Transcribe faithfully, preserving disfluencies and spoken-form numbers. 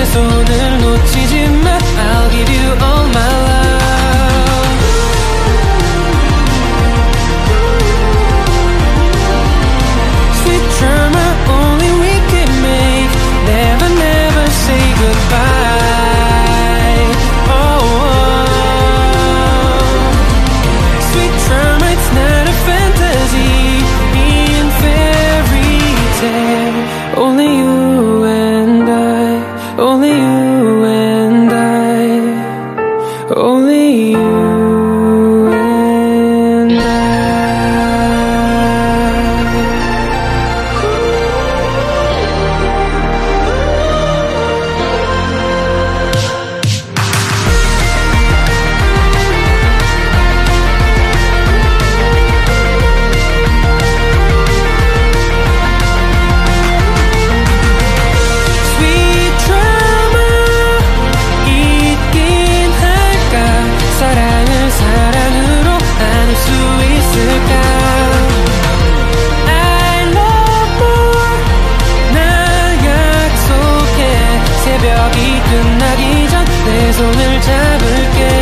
손을 놓치지 마. I'll give you all my love. Sweet drama only we can make. Never, never say goodbye. Oh, oh. Sweet drama, it's not a fantasy in fairy tale. Only you and I, only you and I, only you and I. Sweet drama 있긴 할까? 사랑을 사랑으로 나눌 수 있을까? I love more 날 약속해. 새벽이 끝나기 전 내 손을 잡을게.